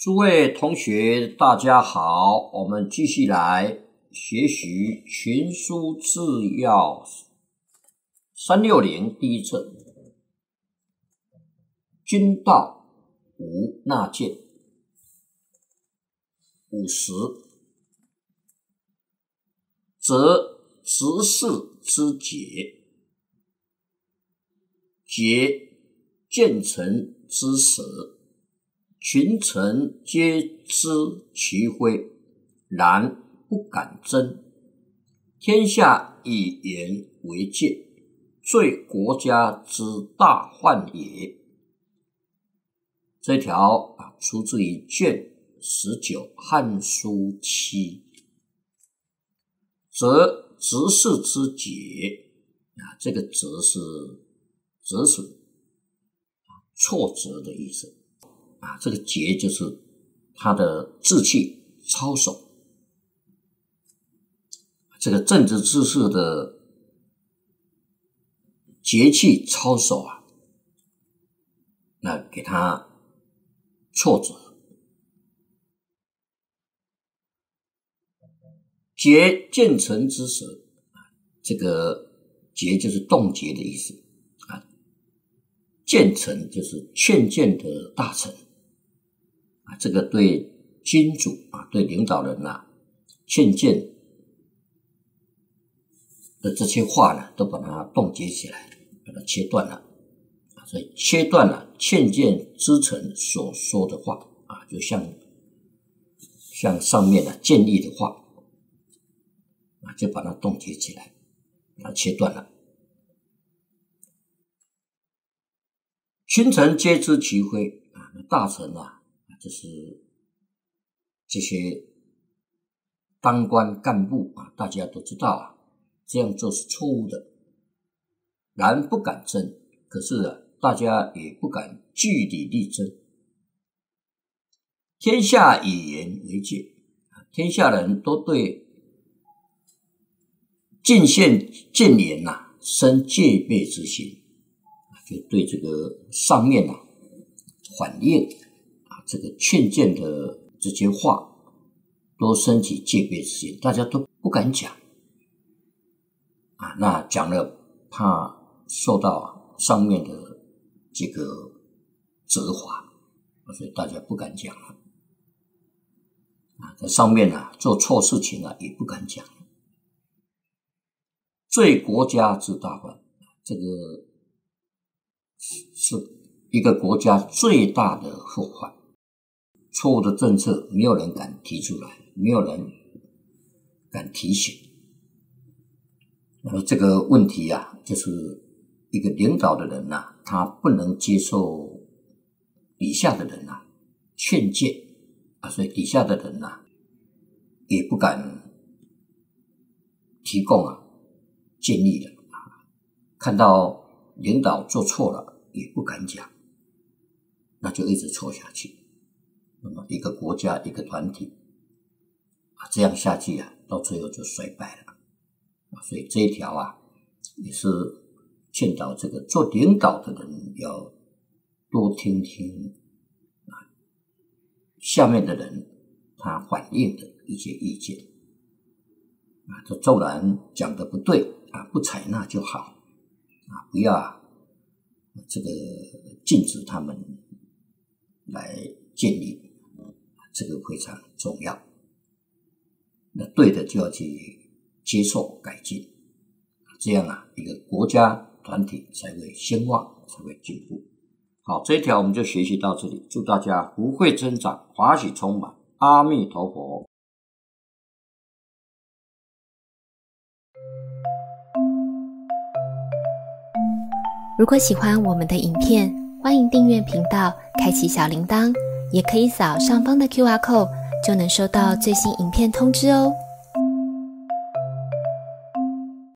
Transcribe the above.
诸位同学大家好，我们继续来学习群书治要360第一册，君道无纳谏。50则执事之节，节谏臣之舍，群臣皆知其非，然不敢争。天下以言为戒，罪国家之大患也。这条出自于卷19汉书7。则执事之节，这个责是折损、挫折的意思。这个节就是他的志气操守，这个政治知识的节气操守那给他挫折。节谏臣之舍，这个节就是冻结的意思谏臣就是劝谏的大臣这个对君主对领导人劝谏的这些话呢，都把它冻结起来，把它切断了所以切断了劝谏之臣所说的话就像上面建议的话就把它冻结起来，把它切断了。群臣皆知其非大臣就是这些当官干部大家都知道这样做是错误的，然不敢争。可是大家也不敢据理力争。天下以言为戒，天下人都对进献谏言生戒备之心，就对这个上面反映这个劝谏的这些话都升起戒备之心，大家都不敢讲那讲了怕受到上面的这个责罚，所以大家不敢讲了在上面做错事情也不敢讲。罪国家之大患，这个是一个国家最大的祸患。错误的政策没有人敢提出来，没有人敢提醒。那么这个问题就是一个领导的人他不能接受底下的人劝谏所以底下的人也不敢提供建议的看到领导做错了也不敢讲，那就一直错下去。那么一个国家一个团体这样下去到最后就衰败了所以这一条也是劝导这个做领导的人要多听听下面的人他反映的一些意见这纵然讲的不对不采纳就好不要这个禁止他们来建立，这个非常重要。那对的就要去接受改进，这样一个国家团体才会兴旺，才会进步。好，这一条我们就学习到这里，祝大家福慧增长，法喜充满，阿弥陀佛。 如果喜欢我们的影片，欢迎订阅频道，开启小铃铛，也可以扫上方的 QR code， 就能收到最新影片通知哦。